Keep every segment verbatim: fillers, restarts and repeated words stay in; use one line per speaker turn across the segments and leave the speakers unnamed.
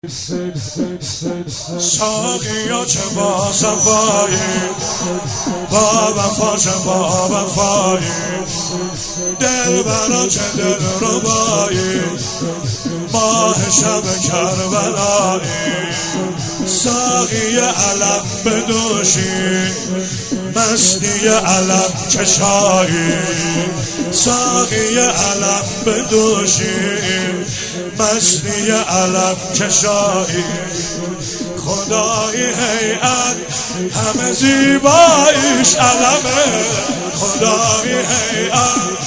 ساقیا چه با صفایی، با وفا چه با وفایی، دل برا چه دل ربایی، ماه شب کربلایی. ساقی علم بدوشی، مستی علم چشایی، ساقی علم بدوشی، مستی علم چشایی. خدای هیئت همه زیباییش علمه، خدای هیئت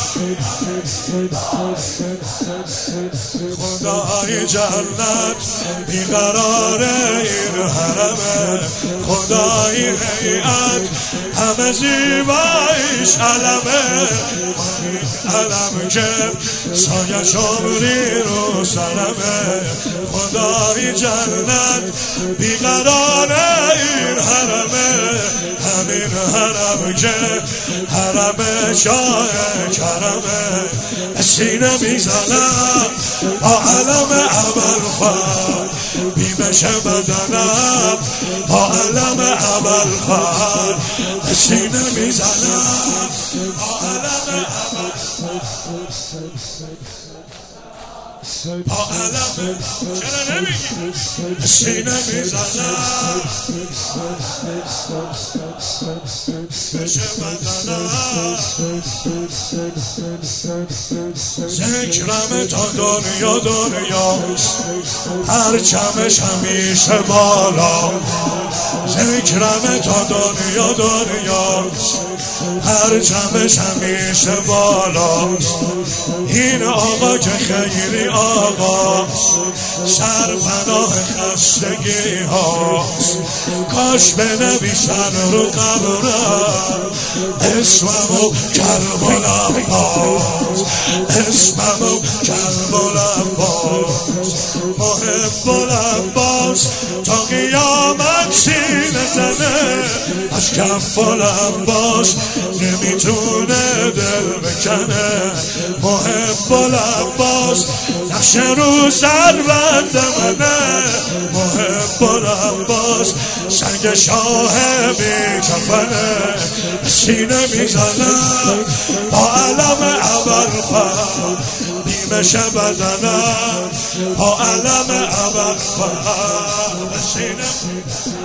خدای جنت بیقرار این حرمه، خدای هیئت همه زیباییش علمه. علم که سایه شمری رو سرمه، خدای جنت بیقرار این حرمه. همین حرم که حرم شاه کرمه، سینه میزنم با علم ابوالفضل، بیمش بدنم با علم ابوالفضل، سینه میزنم با علم با علم چرا نمیگی سینه میزنم بشه بدنم. ذکرم تا دنیا دنیاست، پرچمش همیشه بالا. ذکرم تا دنیا دنیاست، پرچمش همیشه بالاست. این آقا که خیلی آقاست، سرپناه خستگی هاست. کاش بنویسن رو قبرم اسممو کربل عباس، اسممو کربل عباس، محب العباس تا قیامت سینه زنه. از کف العباس نمیتونه دل بکنه، محب العباس نقش رو سر بند منه. محب العباس سنگ شاه بی کفنه، سینه میزنم با علم ابوالفضل، بیمش بدنم با علم ابوالفضل، سینه